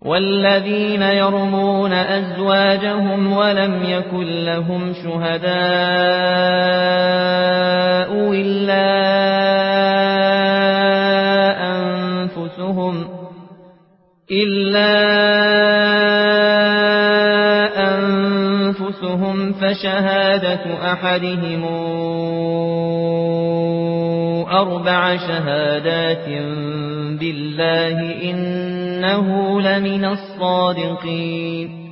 والذين يرمون أزواجهم ولم يكن لهم شهداء إلا أنفسهم فشهادة أحدهم 4 شهادات بالله إنه لمن الصادقين